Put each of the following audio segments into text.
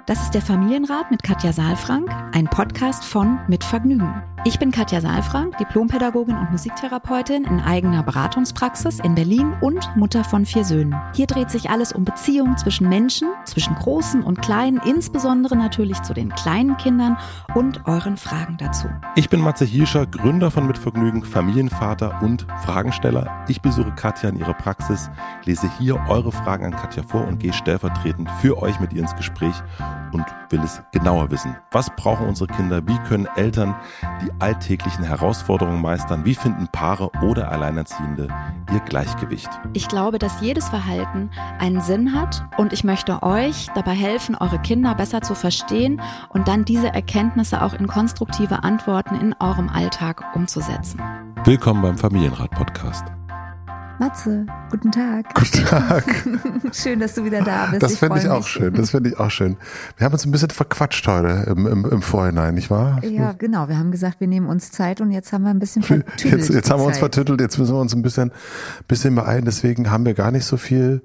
Das ist der Familienrat mit Katja Saalfrank, ein Podcast von Mit Vergnügen. Ich bin Katja Saalfrank, Diplompädagogin und Musiktherapeutin in eigener Beratungspraxis in Berlin und Mutter von 4 Söhnen. Hier dreht sich alles um Beziehungen zwischen Menschen, zwischen Großen und Kleinen, insbesondere natürlich zu den kleinen Kindern und euren Fragen dazu. Ich bin Matze Hirscher, Gründer von Mit Vergnügen, Familienvater und Fragensteller. Ich besuche Katja in ihrer Praxis, lese hier eure Fragen an Katja vor und gehe stellvertretend für euch mit ihr ins Gespräch und will es genauer wissen. Was brauchen unsere Kinder? Wie können Eltern die alltäglichen Herausforderungen meistern? Wie finden Paare oder Alleinerziehende ihr Gleichgewicht? Ich glaube, dass jedes Verhalten einen Sinn hat und ich möchte euch dabei helfen, eure Kinder besser zu verstehen und dann diese Erkenntnisse auch in konstruktive Antworten in eurem Alltag umzusetzen. Willkommen beim Familienrat-Podcast. Matze, guten Tag. Guten Tag. Schön, dass du wieder da bist. Das finde ich auch schön. Das finde ich auch schön. Wir haben uns ein bisschen verquatscht heute im Vorhinein, nicht wahr? Ja, genau. Wir haben gesagt, wir nehmen uns Zeit und jetzt haben wir ein bisschen vertüttelt. Jetzt haben wir uns vertüttelt. Jetzt müssen wir uns ein bisschen beeilen. Deswegen wollen wir gar nicht so viel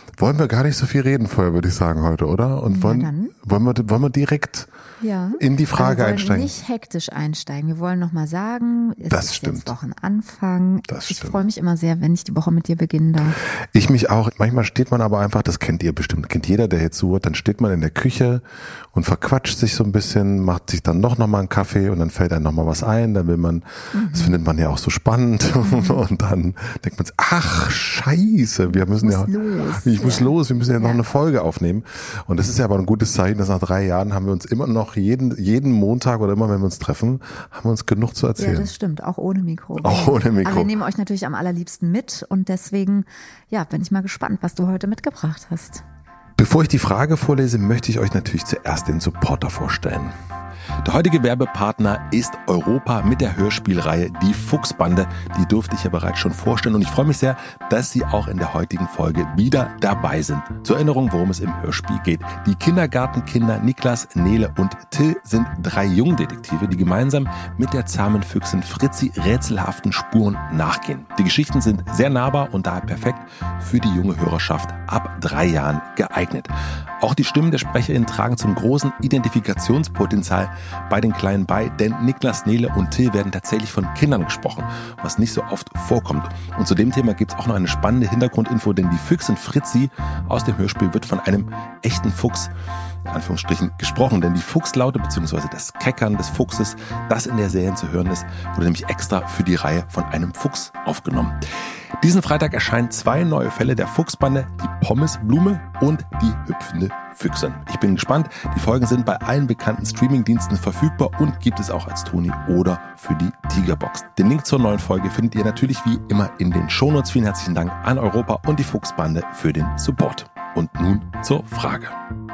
reden vorher, würde ich sagen, heute, oder? Und wollen wir direkt in die Frage einsteigen? Wir wollen nicht hektisch einsteigen. Wir wollen nochmal sagen, es ist jetzt Wochenanfang. Ich freue mich immer sehr, wenn ich die Woche mit dir beginnen darf. Ich mich auch. Manchmal steht man aber einfach, das kennt ihr bestimmt, kennt jeder, der jetzt zuhört, dann steht man in der Küche und verquatscht sich so ein bisschen, macht sich dann noch mal einen Kaffee und dann fällt einem noch mal was ein, dann will man, das findet man ja auch so spannend und dann denkt man, ach Scheiße, wir müssen wir müssen ja noch eine Folge aufnehmen und das ist ja aber ein gutes Zeichen, dass nach 3 Jahren haben wir uns immer noch jeden Montag oder immer, wenn wir uns treffen, haben wir uns genug zu erzählen. Ja, das stimmt, auch ohne Mikro. Auch ohne Mikro. Aber wir nehmen euch natürlich am allerliebsten mit und deswegen, bin ich mal gespannt, was du heute mitgebracht hast. Bevor ich die Frage vorlese, möchte ich euch natürlich zuerst den Supporter vorstellen. Der heutige Werbepartner ist Europa mit der Hörspielreihe Die Fuchsbande. Die durfte ich ja bereits schon vorstellen und ich freue mich sehr, dass Sie auch in der heutigen Folge wieder dabei sind. Zur Erinnerung, worum es im Hörspiel geht. Die Kindergartenkinder Niklas, Nele und Till sind 3 Jungdetektive, die gemeinsam mit der zahmen Füchsin Fritzi rätselhaften Spuren nachgehen. Die Geschichten sind sehr nahbar und daher perfekt für die junge Hörerschaft ab 3 Jahren geeignet. Auch die Stimmen der SprecherInnen tragen zum großen Identifikationspotenzial bei den Kleinen bei, denn Niklas, Nele und Till werden tatsächlich von Kindern gesprochen, was nicht so oft vorkommt. Und zu dem Thema gibt es auch noch eine spannende Hintergrundinfo, denn die Füchsin Fritzi aus dem Hörspiel wird von einem echten Fuchs, in Anführungsstrichen, gesprochen, denn die Fuchslaute bzw. das Keckern des Fuchses, das in der Serie zu hören ist, wurde nämlich extra für die Reihe von einem Fuchs aufgenommen. Diesen Freitag erscheinen 2 neue Fälle der Fuchsbande, die Pommesblume und die hüpfende Füchsin. Ich bin gespannt. Die Folgen sind bei allen bekannten Streamingdiensten verfügbar und gibt es auch als Toni oder für die Tigerbox. Den Link zur neuen Folge findet ihr natürlich wie immer in den Shownotes. Vielen herzlichen Dank an Europa und die Fuchsbande für den Support. Und nun zur Frage.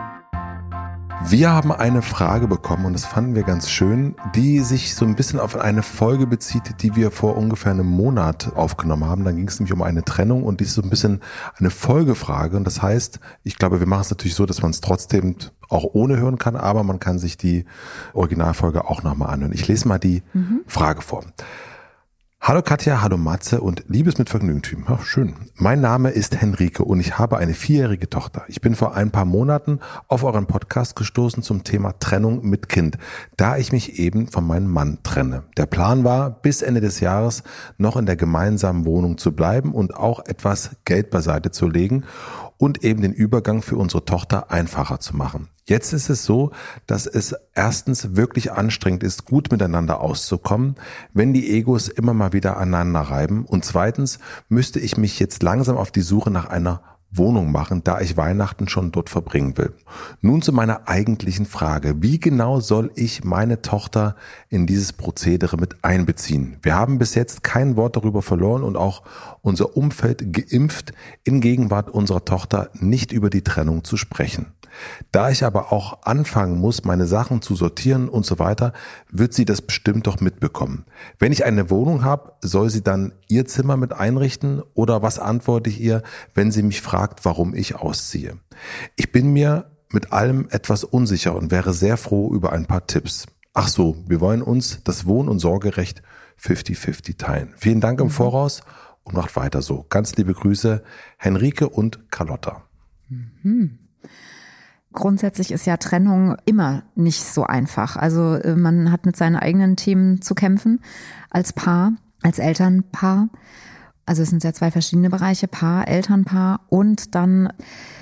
Wir haben eine Frage bekommen und das fanden wir ganz schön, die sich so ein bisschen auf eine Folge bezieht, die wir vor ungefähr einem Monat aufgenommen haben. Dann ging es nämlich um eine Trennung und die ist so ein bisschen eine Folgefrage. Und das heißt, ich glaube, wir machen es natürlich so, dass man es trotzdem auch ohne hören kann, aber man kann sich die Originalfolge auch nochmal anhören. Ich lese mal die Frage vor. Hallo Katja, hallo Matze und liebes Mit Vergnügen-Team. Ach, schön. Mein Name ist Henrike und ich habe eine 4-jährige Tochter. Ich bin vor ein paar Monaten auf euren Podcast gestoßen zum Thema Trennung mit Kind, da ich mich eben von meinem Mann trenne. Der Plan war, bis Ende des Jahres noch in der gemeinsamen Wohnung zu bleiben und auch etwas Geld beiseite zu legen und eben den Übergang für unsere Tochter einfacher zu machen. Jetzt ist es so, dass es erstens wirklich anstrengend ist, gut miteinander auszukommen, wenn die Egos immer mal wieder aneinander reiben. Und zweitens müsste ich mich jetzt langsam auf die Suche nach einer Wohnung machen, da ich Weihnachten schon dort verbringen will. Nun zu meiner eigentlichen Frage. Wie genau soll ich meine Tochter in dieses Prozedere mit einbeziehen? Wir haben bis jetzt kein Wort darüber verloren und auch unser Umfeld geimpft, in Gegenwart unserer Tochter nicht über die Trennung zu sprechen. Da ich aber auch anfangen muss, meine Sachen zu sortieren und so weiter, wird sie das bestimmt doch mitbekommen. Wenn ich eine Wohnung habe, soll sie dann ihr Zimmer mit einrichten oder was antworte ich ihr, wenn sie mich fragt, warum ich ausziehe? Ich bin mir mit allem etwas unsicher und wäre sehr froh über ein paar Tipps. Ach so, wir wollen uns das Wohn- und Sorgerecht 50-50 teilen. Vielen Dank im Voraus und macht weiter so. Ganz liebe Grüße, Henrike und Carlotta. Grundsätzlich ist ja Trennung immer nicht so einfach. Also man hat mit seinen eigenen Themen zu kämpfen als Paar, als Elternpaar. Also es sind ja 2 verschiedene Bereiche, Paar, Elternpaar, und dann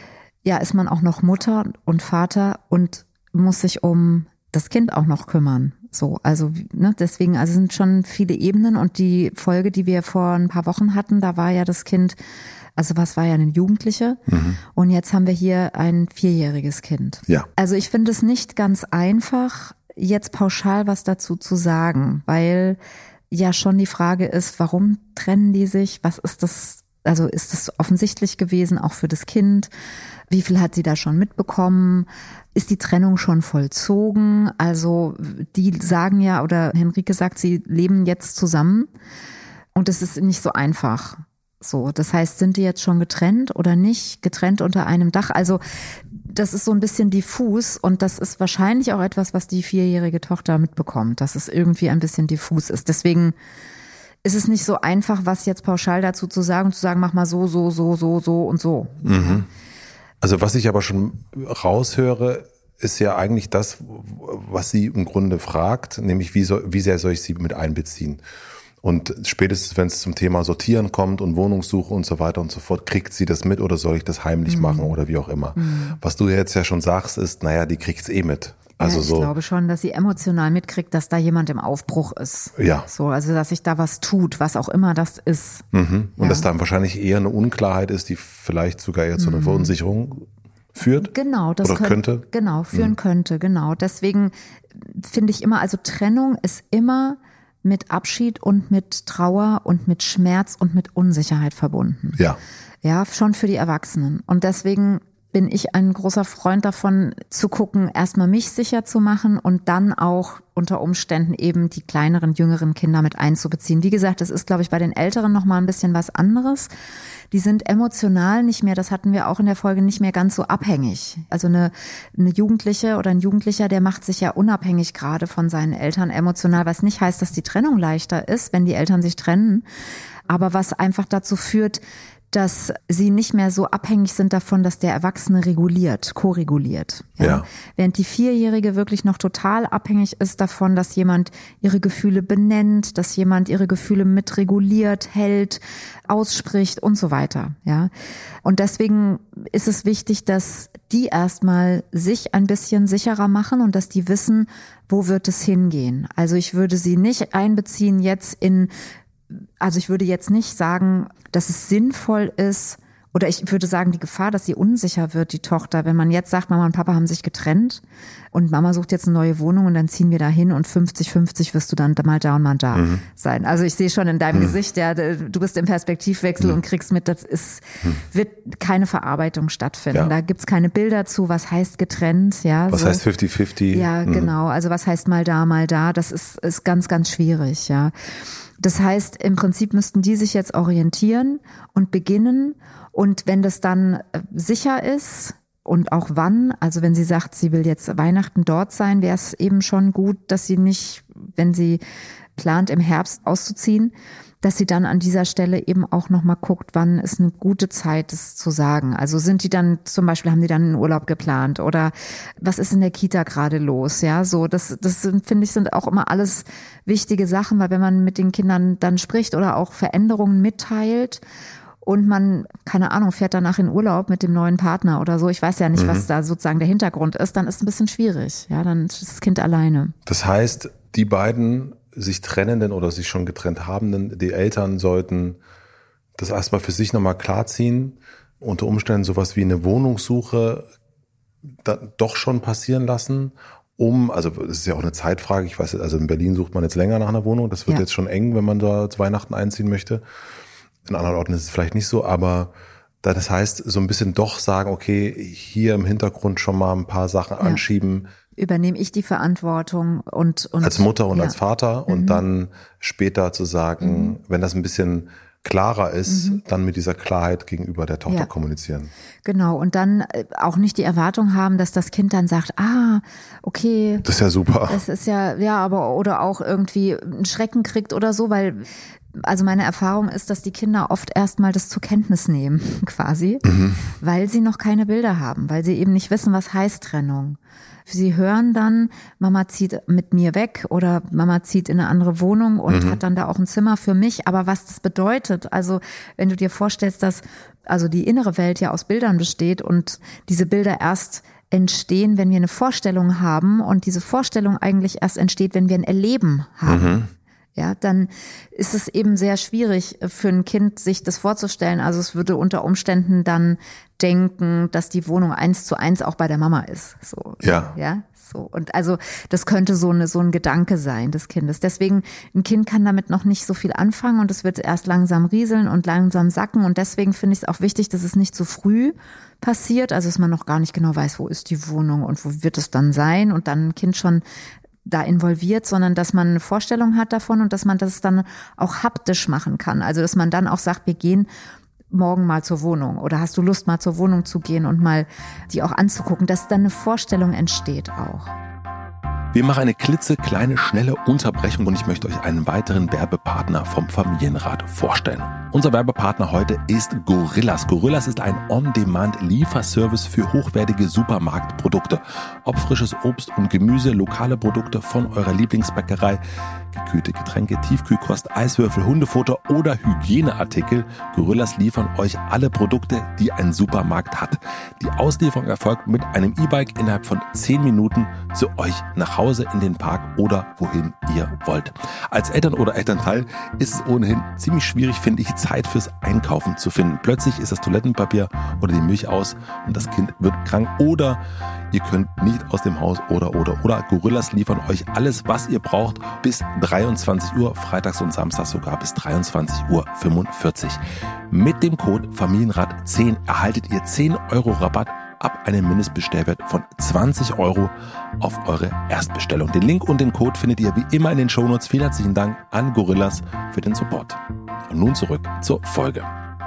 ist man auch noch Mutter und Vater und muss sich um das Kind auch noch kümmern. So, also deswegen, also sind schon viele Ebenen, und die Folge, die wir vor ein paar Wochen hatten, da war ja das Kind, also was war ja eine Jugendliche, und jetzt haben wir hier ein 4-jähriges Kind. Ja. Also ich finde es nicht ganz einfach, jetzt pauschal was dazu zu sagen, weil ja schon die Frage ist, warum trennen die sich? Was ist das? Also ist das offensichtlich gewesen, auch für das Kind? Wie viel hat sie da schon mitbekommen? Ist die Trennung schon vollzogen? Also die sagen ja, oder Henrike sagt, sie leben jetzt zusammen, und es ist nicht so einfach. So, das heißt, sind die jetzt schon getrennt oder nicht? Getrennt unter einem Dach? Also das ist so ein bisschen diffus, und das ist wahrscheinlich auch etwas, was die 4-jährige Tochter mitbekommt, dass es irgendwie ein bisschen diffus ist. Deswegen ist es nicht so einfach, was jetzt pauschal dazu zu sagen, mach mal so und so. Mhm. Also was ich aber schon raushöre, ist ja eigentlich das, was sie im Grunde fragt, nämlich wie sehr soll ich sie mit einbeziehen? Und spätestens, wenn es zum Thema Sortieren kommt und Wohnungssuche und so weiter und so fort, kriegt sie das mit oder soll ich das heimlich machen oder wie auch immer? Was du jetzt ja schon sagst, ist, naja, die kriegt's mit. Also ich glaube schon, dass sie emotional mitkriegt, dass da jemand im Aufbruch ist. Ja. So, also dass sich da was tut, was auch immer das ist. Und dass dann wahrscheinlich eher eine Unklarheit ist, die vielleicht sogar eher zu einer Verunsicherung führt. Genau, das oder könnte. Genau, führen könnte, genau. Deswegen finde ich immer, also Trennung ist immer mit Abschied und mit Trauer und mit Schmerz und mit Unsicherheit verbunden. Ja. Ja, schon für die Erwachsenen. Und deswegen bin ich ein großer Freund davon, zu gucken, erstmal mich sicher zu machen und dann auch unter Umständen eben die kleineren, jüngeren Kinder mit einzubeziehen. Wie gesagt, das ist, glaube ich, bei den Älteren noch mal ein bisschen was anderes. Die sind emotional nicht mehr, das hatten wir auch in der Folge, nicht mehr ganz so abhängig. Also eine Jugendliche oder ein Jugendlicher, der macht sich ja unabhängig gerade von seinen Eltern emotional, was nicht heißt, dass die Trennung leichter ist, wenn die Eltern sich trennen, aber was einfach dazu führt, dass sie nicht mehr so abhängig sind davon, dass der Erwachsene reguliert, koreguliert. Ja. Während die 4-Jährige wirklich noch total abhängig ist davon, dass jemand ihre Gefühle benennt, dass jemand ihre Gefühle mitreguliert, hält, ausspricht und so weiter. Ja. Und deswegen ist es wichtig, dass die erstmal sich ein bisschen sicherer machen und dass die wissen, wo wird es hingehen. Also ich würde sie nicht einbeziehen jetzt also ich würde jetzt nicht sagen, dass es sinnvoll ist, oder ich würde sagen, die Gefahr, dass sie unsicher wird, die Tochter, wenn man jetzt sagt, Mama und Papa haben sich getrennt und Mama sucht jetzt eine neue Wohnung und dann ziehen wir da hin und 50-50 wirst du dann mal da und mal da sein. Also ich sehe schon in deinem Gesicht, ja, du bist im Perspektivwechsel und kriegst mit, wird keine Verarbeitung stattfinden. Ja. Da gibt's keine Bilder zu, was heißt getrennt, ja. Was heißt 50-50? Ja, genau. Also was heißt mal da, das ist ganz, ganz schwierig, ja. Das heißt, im Prinzip müssten die sich jetzt orientieren und beginnen. Und wenn das dann sicher ist und auch wann, also wenn sie sagt, sie will jetzt Weihnachten dort sein, wäre es eben schon gut, dass sie nicht, wenn sie plant, im Herbst auszuziehen, dass sie dann an dieser Stelle eben auch nochmal guckt, wann ist eine gute Zeit, das zu sagen. Also sind die dann, zum Beispiel haben die dann einen Urlaub geplant oder was ist in der Kita gerade los? Ja, so, das sind, finde ich, sind auch immer alles wichtige Sachen, weil wenn man mit den Kindern dann spricht oder auch Veränderungen mitteilt und man, keine Ahnung, fährt danach in Urlaub mit dem neuen Partner oder so, ich weiß ja nicht, was da sozusagen der Hintergrund ist, dann ist es ein bisschen schwierig. Ja, dann ist das Kind alleine. Das heißt, die beiden sich trennenden oder sich schon getrennt habenden, die Eltern sollten das erstmal für sich nochmal klarziehen, unter Umständen sowas wie eine Wohnungssuche doch schon passieren lassen, also das ist ja auch eine Zeitfrage, ich weiß, also in Berlin sucht man jetzt länger nach einer Wohnung, das wird jetzt schon eng, wenn man da zu Weihnachten einziehen möchte. In anderen Orten ist es vielleicht nicht so, aber das heißt, so ein bisschen doch sagen, okay, hier im Hintergrund schon mal ein paar Sachen anschieben. Übernehme ich die Verantwortung und als Mutter und als Vater und dann später zu sagen, wenn das ein bisschen klarer ist, dann mit dieser Klarheit gegenüber der Tochter kommunizieren. Genau, und dann auch nicht die Erwartung haben, dass das Kind dann sagt, okay. Das ist ja super. Das ist ja, aber oder auch irgendwie einen Schrecken kriegt oder so, weil Also meine Erfahrung ist, dass die Kinder oft erstmal das zur Kenntnis nehmen, quasi, weil sie noch keine Bilder haben, weil sie eben nicht wissen, was heißt Trennung. Sie hören dann, Mama zieht mit mir weg oder Mama zieht in eine andere Wohnung und hat dann da auch ein Zimmer für mich. Aber was das bedeutet, also wenn du dir vorstellst, dass also die innere Welt ja aus Bildern besteht und diese Bilder erst entstehen, wenn wir eine Vorstellung haben und diese Vorstellung eigentlich erst entsteht, wenn wir ein Erleben haben. Ja, dann ist es eben sehr schwierig für ein Kind, sich das vorzustellen. Also es würde unter Umständen dann denken, dass die Wohnung 1:1 auch bei der Mama ist. So. Ja. Ja. So. Und also das könnte so ein Gedanke sein des Kindes. Deswegen, ein Kind kann damit noch nicht so viel anfangen und es wird erst langsam rieseln und langsam sacken. Und deswegen finde ich es auch wichtig, dass es nicht zu früh passiert. Also dass man noch gar nicht genau weiß, wo ist die Wohnung und wo wird es dann sein und dann ein Kind schon da involviert, sondern dass man eine Vorstellung hat davon und dass man das dann auch haptisch machen kann. Also dass man dann auch sagt, wir gehen morgen mal zur Wohnung oder hast du Lust mal zur Wohnung zu gehen und mal die auch anzugucken, dass dann eine Vorstellung entsteht auch. Wir machen eine klitzekleine, schnelle Unterbrechung und ich möchte euch einen weiteren Werbepartner vom Familienrat vorstellen. Unser Werbepartner heute ist Gorillas. Gorillas ist ein On-Demand-Lieferservice für hochwertige Supermarktprodukte. Ob frisches Obst und Gemüse, lokale Produkte von eurer Lieblingsbäckerei, gekühlte Getränke, Tiefkühlkost, Eiswürfel, Hundefutter oder Hygieneartikel. Gorillas liefern euch alle Produkte, die ein Supermarkt hat. Die Auslieferung erfolgt mit einem E-Bike innerhalb von 10 Minuten zu euch nach Hause, in den Park oder wohin ihr wollt. Als Eltern oder Elternteil ist es ohnehin ziemlich schwierig, finde ich, Zeit fürs Einkaufen zu finden. Plötzlich ist das Toilettenpapier oder die Milch aus und das Kind wird krank oder ihr könnt nicht aus dem Haus oder. Gorillas liefern euch alles, was ihr braucht, bis 23 Uhr, freitags und samstags sogar bis 23:45 Uhr. Mit dem Code Familienrat10 erhaltet ihr 10 € Rabatt ab einem Mindestbestellwert von 20 € auf eure Erstbestellung. Den Link und den Code findet ihr wie immer in den Shownotes. Vielen herzlichen Dank an Gorillas für den Support. Und nun zurück zur Folge.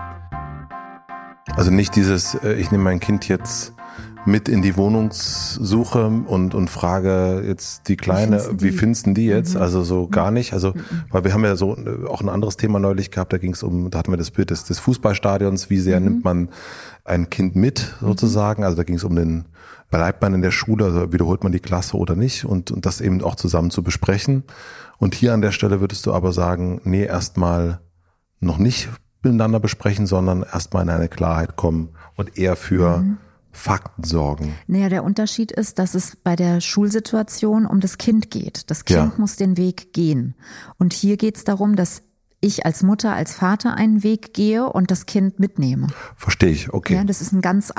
Also nicht dieses, ich nehme mein Kind jetzt mit in die Wohnungssuche und frage jetzt die Kleine, wie findest du die jetzt? Also so gar nicht. Also, weil wir haben ja so auch ein anderes Thema neulich gehabt, da hatten wir das Bild des Fußballstadions, wie sehr nimmt man ein Kind mit sozusagen. Also da ging es um bleibt man in der Schule, also wiederholt man die Klasse oder nicht und das eben auch zusammen zu besprechen. Und hier an der Stelle würdest du aber sagen, nee, erstmal noch nicht miteinander besprechen, sondern erstmal in eine Klarheit kommen und eher für Fakten sorgen. Naja, der Unterschied ist, dass es bei der Schulsituation um das Kind geht. Das Kind muss den Weg gehen. Und hier geht es darum, dass ich als Mutter, als Vater einen Weg gehe und das Kind mitnehme. Verstehe ich, okay. Ja, das ist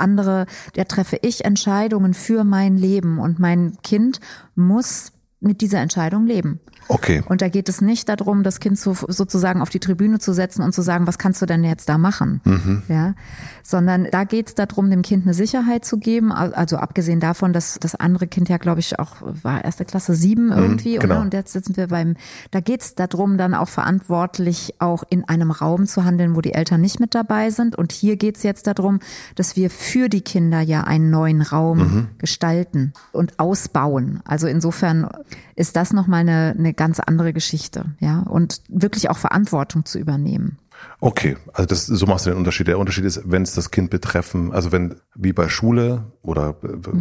da treffe ich Entscheidungen für mein Leben und mein Kind muss mit dieser Entscheidung leben. Okay. Und da geht es nicht darum, das Kind sozusagen auf die Tribüne zu setzen und zu sagen, was kannst du denn jetzt da machen? Ja, sondern da geht es darum, dem Kind eine Sicherheit zu geben. Also abgesehen davon, dass das andere Kind ja, glaube ich, auch war 1. Klasse 7 irgendwie. Genau. Und jetzt sitzen wir da geht es darum, dann auch verantwortlich auch in einem Raum zu handeln, wo die Eltern nicht mit dabei sind. Und hier geht es jetzt darum, dass wir für die Kinder ja einen neuen Raum gestalten und ausbauen. Also insofern ist das nochmal eine ganz andere Geschichte, ja, und wirklich auch Verantwortung zu übernehmen. Okay, also so machst du den Unterschied. Der Unterschied ist, wenn es das Kind betreffen, also wenn, wie bei Schule oder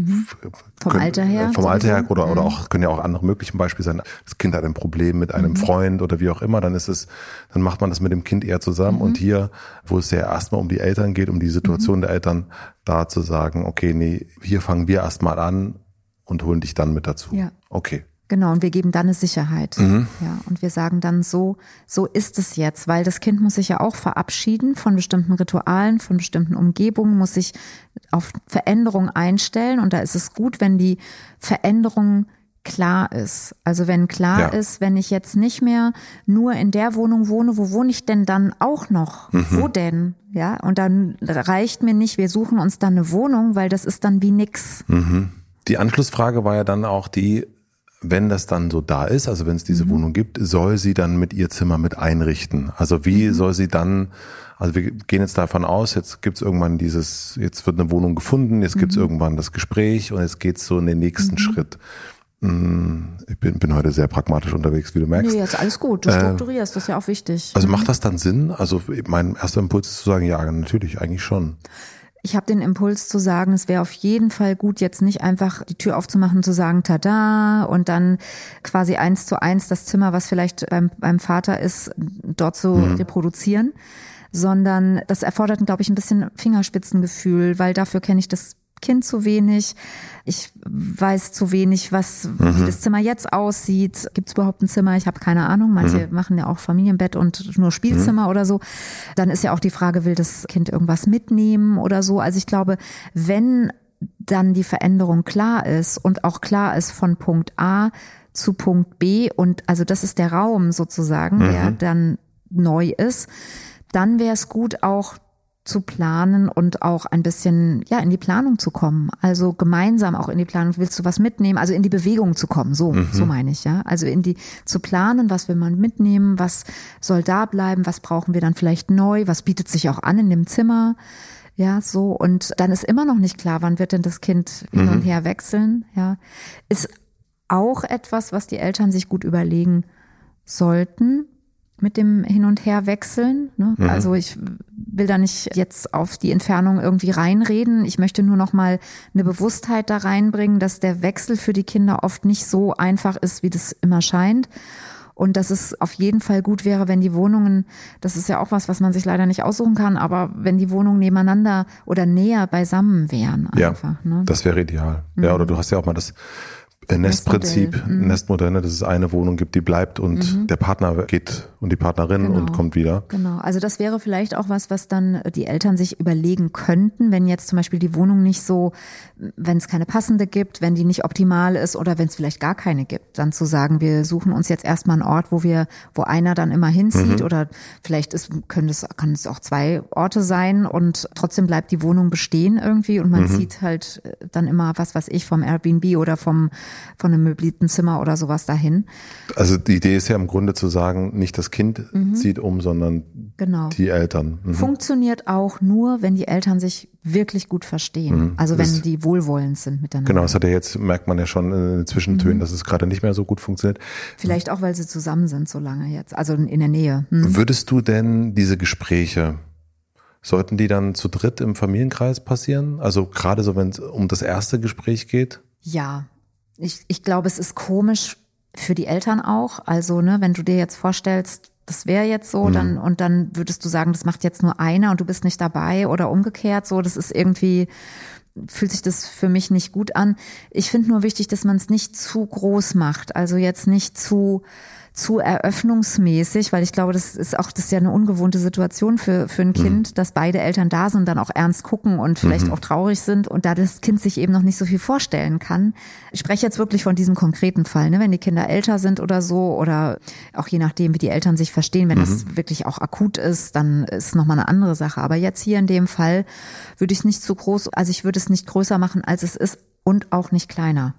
vom Alter her oder auch, können ja auch andere mögliche Beispiele sein. Das Kind hat ein Problem mit einem Freund oder wie auch immer, dann macht man das mit dem Kind eher zusammen. Und hier, wo es ja erstmal um die Eltern geht, um die Situation der Eltern, da zu sagen, okay, nee, hier fangen wir erstmal an und holen dich dann mit dazu. Ja. Okay. Genau, und wir geben dann eine Sicherheit. Ja, und wir sagen dann so ist es jetzt, weil das Kind muss sich ja auch verabschieden von bestimmten Ritualen, von bestimmten Umgebungen, muss sich auf Veränderung einstellen. Und da ist es gut, wenn die Veränderung klar ist. Also wenn klar ist, wenn ich jetzt nicht mehr nur in der Wohnung wohne, wo wohne ich denn dann auch noch? Wo denn? Ja, und dann reicht mir nicht, wir suchen uns dann eine Wohnung, weil das ist dann wie nix. Die Anschlussfrage war ja dann auch die, wenn das dann so da ist, also wenn es diese Wohnung gibt, soll sie dann mit ihr Zimmer mit einrichten? Also wie soll sie dann, also wir gehen jetzt davon aus, jetzt gibt's irgendwann jetzt wird eine Wohnung gefunden, jetzt gibt's irgendwann das Gespräch und jetzt geht's so in den nächsten Schritt. Ich bin heute sehr pragmatisch unterwegs, wie du merkst. Nee, jetzt alles gut. Du strukturierst, das ist ja auch wichtig. Also macht das dann Sinn? Also mein erster Impuls ist zu sagen, ja, natürlich, eigentlich schon. Ich habe den Impuls zu sagen, es wäre auf jeden Fall gut, jetzt nicht einfach die Tür aufzumachen und zu sagen, tada, und dann quasi 1:1 das Zimmer, was vielleicht beim Vater ist, dort zu reproduzieren, sondern das erfordert, glaube ich, ein bisschen Fingerspitzengefühl, weil dafür kenne ich das Kind zu wenig. Ich weiß zu wenig, wie das Zimmer jetzt aussieht. Gibt es überhaupt ein Zimmer? Ich habe keine Ahnung. Manche machen ja auch Familienbett und nur Spielzimmer oder so. Dann ist ja auch die Frage, will das Kind irgendwas mitnehmen oder so? Also ich glaube, wenn dann die Veränderung klar ist und auch klar ist von Punkt A zu Punkt B und also das ist der Raum sozusagen, der dann neu ist, dann wäre es gut auch zu planen und auch ein bisschen in die Planung zu kommen. Also gemeinsam auch in die Planung. Willst du was mitnehmen? Also in die Bewegung zu kommen. So meine ich, ja. Also zu planen, was will man mitnehmen? Was soll da bleiben? Was brauchen wir dann vielleicht neu? Was bietet sich auch an in dem Zimmer? Ja, so. Und dann ist immer noch nicht klar, wann wird denn das Kind hin und her wechseln? Ja. Ist auch etwas, was die Eltern sich gut überlegen sollten. Mit dem Hin- und Her-Wechseln. Ne? Also ich will da nicht jetzt auf die Entfernung irgendwie reinreden. Ich möchte nur noch mal eine Bewusstheit da reinbringen, dass der Wechsel für die Kinder oft nicht so einfach ist, wie das immer scheint. Und dass es auf jeden Fall gut wäre, wenn die Wohnungen, das ist ja auch was man sich leider nicht aussuchen kann, aber wenn die Wohnungen nebeneinander oder näher beisammen wären einfach. Ja, ne? Das wäre ideal. Ja, oder du hast ja auch mal das Nestprinzip, Nestmodell, dass es eine Wohnung gibt, die bleibt und der Partner geht und die Partnerin und kommt wieder. Genau, also das wäre vielleicht auch was dann die Eltern sich überlegen könnten, wenn jetzt zum Beispiel die Wohnung nicht so, wenn es keine passende gibt, wenn die nicht optimal ist oder wenn es vielleicht gar keine gibt, dann zu sagen, wir suchen uns jetzt erstmal einen Ort, wo einer dann immer hinzieht oder vielleicht kann es auch 2 Orte sein und trotzdem bleibt die Wohnung bestehen irgendwie und man zieht halt dann immer was weiß ich vom Airbnb oder von einem möblierten Zimmer oder sowas dahin. Also die Idee ist ja im Grunde zu sagen, nicht das Kind zieht um, sondern die Eltern. Funktioniert auch nur, wenn die Eltern sich wirklich gut verstehen. Also wenn die wohlwollend sind miteinander. Genau, das hat ja jetzt, merkt man ja schon in den Zwischentönen, dass es gerade nicht mehr so gut funktioniert. Vielleicht auch, weil sie zusammen sind so lange jetzt, also in der Nähe. Würdest du denn diese Gespräche, sollten die dann zu dritt im Familienkreis passieren? Also gerade so, wenn es um das erste Gespräch geht? Ja. Ich glaube, es ist komisch für die Eltern auch. Also, wenn du dir jetzt vorstellst, das wäre jetzt so, dann würdest du sagen, das macht jetzt nur einer und du bist nicht dabei oder umgekehrt so. Das ist irgendwie, fühlt sich das für mich nicht gut an. Ich finde nur wichtig, dass man es nicht zu groß macht. Also jetzt nicht zu eröffnungsmäßig, weil ich glaube, das ist ja eine ungewohnte Situation für ein Kind, dass beide Eltern da sind und dann auch ernst gucken und vielleicht auch traurig sind und da das Kind sich eben noch nicht so viel vorstellen kann. Ich spreche jetzt wirklich von diesem konkreten Fall, wenn die Kinder älter sind oder so oder auch je nachdem, wie die Eltern sich verstehen, wenn das wirklich auch akut ist, dann ist nochmal eine andere Sache. Aber jetzt hier in dem Fall würde ich es nicht zu groß, also ich würde es nicht größer machen, als es ist und auch nicht kleiner.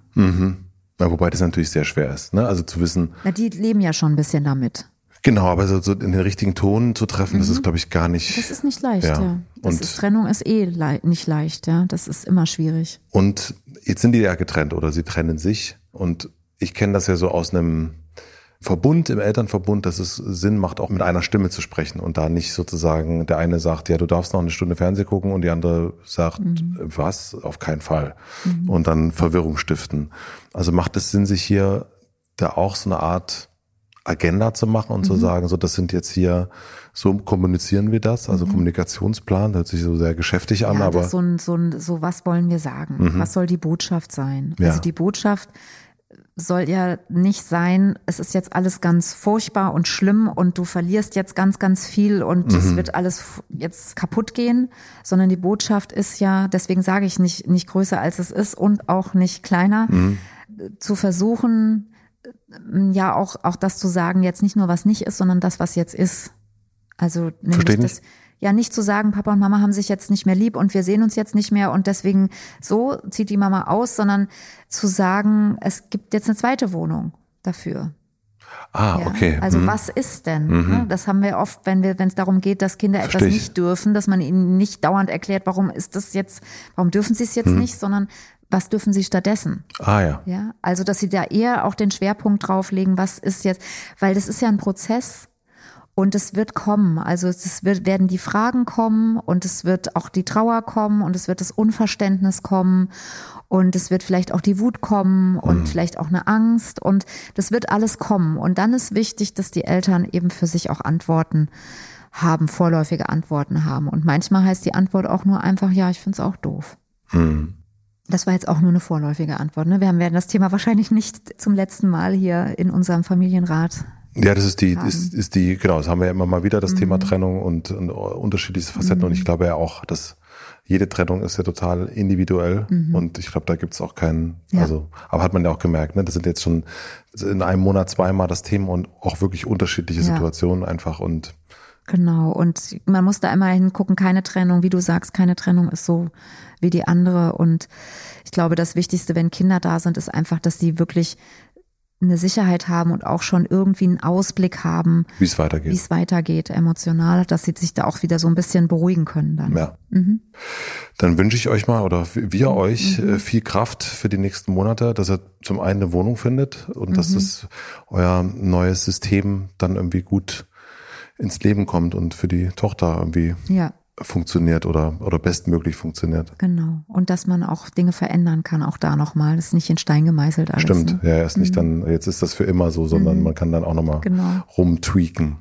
Ja, wobei das natürlich sehr schwer ist, ne? Also zu wissen. Na, die leben ja schon ein bisschen damit. Genau, aber so in den richtigen Ton zu treffen, das ist, glaube ich, gar nicht. Das ist nicht leicht, ja. Trennung ist nicht leicht, ja. Das ist immer schwierig. Und jetzt sind die ja getrennt oder sie trennen sich. Und ich kenne das ja so aus einem Verbund, im Elternverbund, dass es Sinn macht, auch mit einer Stimme zu sprechen und da nicht sozusagen der eine sagt, ja, du darfst noch eine Stunde Fernsehen gucken und die andere sagt, was? Auf keinen Fall. Und dann Verwirrung stiften. Also macht es Sinn, sich hier da auch so eine Art Agenda zu machen und zu sagen, so, das sind jetzt hier, so kommunizieren wir das, also Kommunikationsplan, hört sich so sehr geschäftig an, aber. So was wollen wir sagen? Was soll die Botschaft sein? Ja. Also die Botschaft soll ja nicht sein, es ist jetzt alles ganz furchtbar und schlimm und du verlierst jetzt ganz, ganz viel und es wird alles jetzt kaputt gehen, sondern die Botschaft ist ja, deswegen sage ich nicht größer als es ist und auch nicht kleiner, zu versuchen, ja auch das zu sagen, jetzt nicht nur was nicht ist, sondern das, was jetzt ist. Also nämlich das, ja nicht zu sagen, Papa und Mama haben sich jetzt nicht mehr lieb und wir sehen uns jetzt nicht mehr und deswegen so zieht die Mama aus, sondern zu sagen, es gibt jetzt eine zweite Wohnung dafür. Okay. Also was ist denn? Das haben wir oft, wenn es darum geht, dass Kinder etwas nicht dürfen, dass man ihnen nicht dauernd erklärt, warum dürfen sie es jetzt nicht, sondern was dürfen sie stattdessen? Ja. Ja, also dass sie da eher auch den Schwerpunkt drauflegen, was ist jetzt, weil das ist ja ein Prozess und es wird kommen. Also werden die Fragen kommen und es wird auch die Trauer kommen und es wird das Unverständnis kommen und es wird vielleicht auch die Wut kommen und vielleicht auch eine Angst und das wird alles kommen. Und dann ist wichtig, dass die Eltern eben für sich auch Antworten haben, vorläufige Antworten haben. Und manchmal heißt die Antwort auch nur einfach, ja, ich find's auch doof. Das war jetzt auch nur eine vorläufige Antwort. Ne? Wir werden das Thema wahrscheinlich nicht zum letzten Mal hier in unserem Familienrat. Ja, das ist die, genau, das haben wir ja immer mal wieder, das Thema Trennung und unterschiedliche Facetten. Und ich glaube ja auch, dass jede Trennung ist ja total individuell. Und ich glaube, da gibt's auch keinen, aber hat man ja auch gemerkt, ne? Das sind jetzt schon in einem Monat zweimal das Thema und auch wirklich unterschiedliche Situationen einfach und genau, und man muss da immer hingucken, keine Trennung, wie du sagst, keine Trennung ist so wie die andere. Und ich glaube, das Wichtigste, wenn Kinder da sind, ist einfach, dass sie wirklich eine Sicherheit haben und auch schon irgendwie einen Ausblick haben, wie es weitergeht, emotional, dass sie sich da auch wieder so ein bisschen beruhigen können dann. Ja. Dann wünsche ich euch mal oder wir euch viel Kraft für die nächsten Monate, dass ihr zum einen eine Wohnung findet und dass das euer neues System dann irgendwie gut ins Leben kommt und für die Tochter irgendwie funktioniert oder bestmöglich funktioniert. Genau. Und dass man auch Dinge verändern kann, auch da nochmal. Das ist nicht in Stein gemeißelt alles. Stimmt. Ne? Ja, ist nicht dann, jetzt ist das für immer so, sondern man kann dann auch nochmal rumtweaken.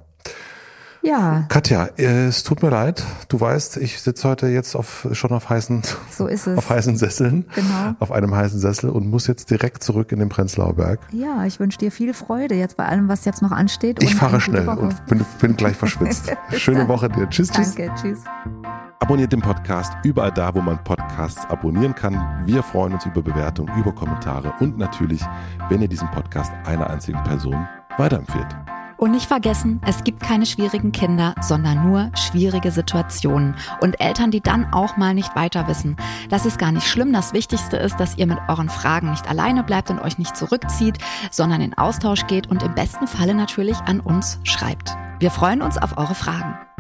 Ja. Katja, es tut mir leid. Du weißt, ich sitze heute jetzt schon auf heißen Sesseln. Genau. Auf einem heißen Sessel und muss jetzt direkt zurück in den Prenzlauer Berg. Ja, ich wünsche dir viel Freude jetzt bei allem, was jetzt noch ansteht. Ich fahre schnell und bin gleich verschwitzt. Schöne Woche dir. Tschüss. Danke, tschüss. Abonniert den Podcast überall da, wo man Podcasts abonnieren kann. Wir freuen uns über Bewertungen, über Kommentare und natürlich, wenn ihr diesen Podcast einer einzigen Person weiterempfehlt. Und nicht vergessen, es gibt keine schwierigen Kinder, sondern nur schwierige Situationen. Und Eltern, die dann auch mal nicht weiter wissen. Das ist gar nicht schlimm. Das Wichtigste ist, dass ihr mit euren Fragen nicht alleine bleibt und euch nicht zurückzieht, sondern in Austausch geht und im besten Falle natürlich an uns schreibt. Wir freuen uns auf eure Fragen.